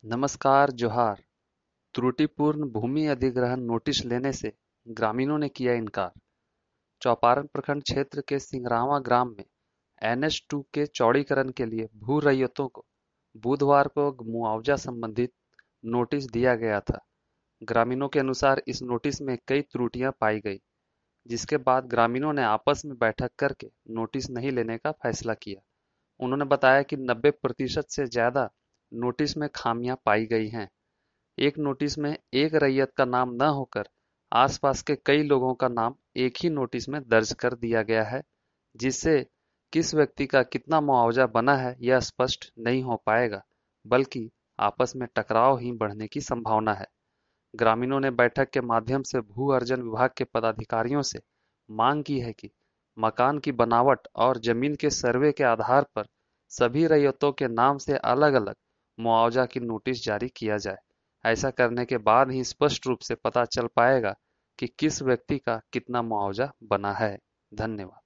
नमस्कार जोहार। त्रुटिपूर्ण भूमि अधिग्रहण नोटिस लेने से ग्रामीणों ने किया इनकार। चौपारण प्रखंड क्षेत्र के सिंगरावा ग्राम में NH2 के चौड़ीकरण के लिए भू रैयतों को बुधवार को मुआवजा संबंधित नोटिस दिया गया था। ग्रामीणों के अनुसार इस नोटिस में कई त्रुटियां पाई गई, जिसके बाद ग्रामीणों ने आपस में बैठक करके नोटिस नहीं लेने का फैसला किया। उन्होंने बताया कि 90% से ज्यादा नोटिस में खामियां पाई गई हैं। एक नोटिस में एक रैयत का नाम न होकर आसपास के कई लोगों का नाम एक ही नोटिस में दर्ज कर दिया गया है, जिससे किस व्यक्ति का कितना मुआवजा बना है यह स्पष्ट नहीं हो पाएगा, बल्कि आपस में टकराव ही बढ़ने की संभावना है। ग्रामीणों ने बैठक के माध्यम से भू अर्जन विभाग के पदाधिकारियों से मांग की है कि मकान की बनावट और जमीन के सर्वे के आधार पर सभी रैयतों के नाम से अलग-अलग मुआवजा की नोटिस जारी किया जाए। ऐसा करने के बाद ही स्पष्ट रूप से पता चल पाएगा कि किस व्यक्ति का कितना मुआवजा बना है। धन्यवाद।